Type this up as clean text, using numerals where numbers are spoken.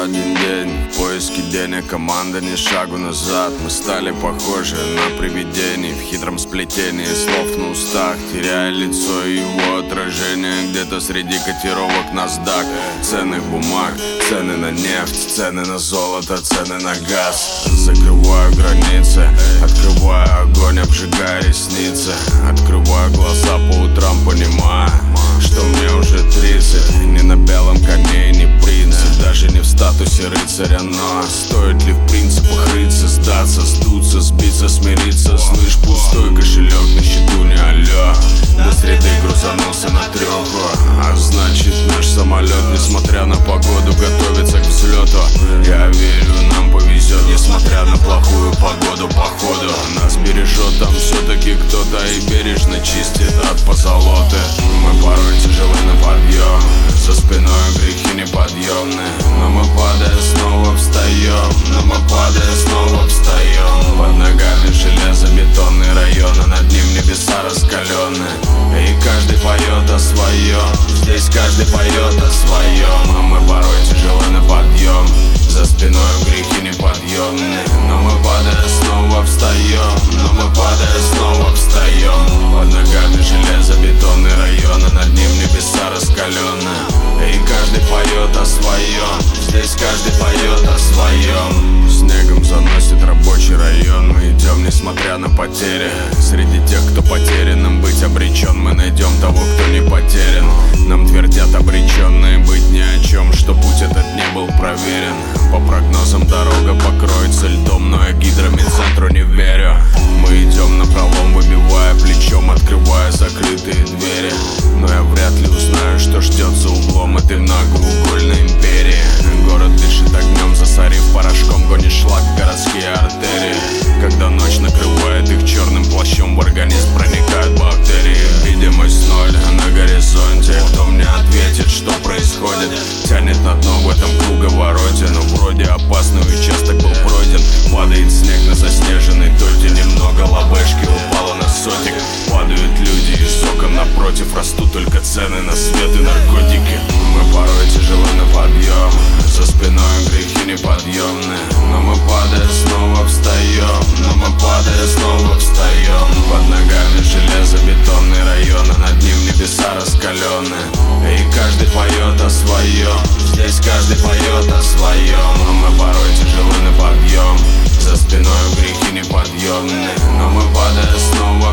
один день в поиске денег, команда ни шагу назад. Мы стали похожи на привидений в хитром сплетении слов на устах, теряя лицо и его отражение где-то среди котировок NASDAQ. Ценных бумаг, цены на нефть, цены на золото, цены на газ. Закрываю границы, открываю огонь, обжигая ресницы. Открываю глаза по утрам, понимая, что мне уже 30. Не на белом коне, не принц, даже не в статусе рыцаря. Но стоит ли в принципах рыться, сдаться, сдуться, сбиться, смириться? Слышь, пустой кошелек на счету, не алло. До среды грузанулся на трёху, а значит наш самолет, несмотря на погоду, готовится к взлету. Я верю, нам повезет, несмотря на плохую погоду. Походу нас бережет там все-таки кто-то и бережно чистит от позолоты. Мы порой тяжелы на подъем, за спиной грехи неподъемные. Но мы падая снова встаем, но мы падая снова встаем. Под ногами железобетонный район, а над ним небеса раскаленные. И каждый поет о своем, здесь каждый поет о своем. А мы порой тяжелы на подъем, за спиной грехи неподъемные. Но мы падая снова встаем, но мы падая снова встаем. Под ногами железобетонный район, а над ним небеса раскаленные. И каждый поет о своем, здесь каждый поет о своем. Снегом заносит рабочий район, мы идем несмотря на потери. Среди тех, кто потерянным быть обречен, мы найдем того, кто не потерян. Нам твердят обреченные быть ни о чем, что путь этот не был проверен. По прогнозам дорога покроется льдом, но я гидромедцентру не верю. Мы идем напролом, выбивая плечом, открывая закрытые двери. Но я вряд ли узнаю, что ждет за углом этой многоугольной империи. Город дышит огнем, засорив порошком, гонит шлак в городские артерии. Когда ночь накрывает их черным плащом, в организм проникают бактерии. Видимость ноль на горизонте, кто мне ответит, что происходит? Тянет на дно в этом круговороте, но вроде опасный участок был пройден. Падает снег на заснеженной тоте, немного лобешки упало на сотик. Падают люди из окон напротив, растут только цены на свет и наркотики. Мы порой тяжелы на подъем, за спиной грехи неподъемные. Но мы падая снова встаем, но мы падая снова встаем. Под ногами железобетонный район, а над ним небеса раскаленные. И каждый поет о своем, здесь каждый поет о своем. Но мы порой тяжелы на подъем, за спиной грехи неподъемные. Но мы падая снова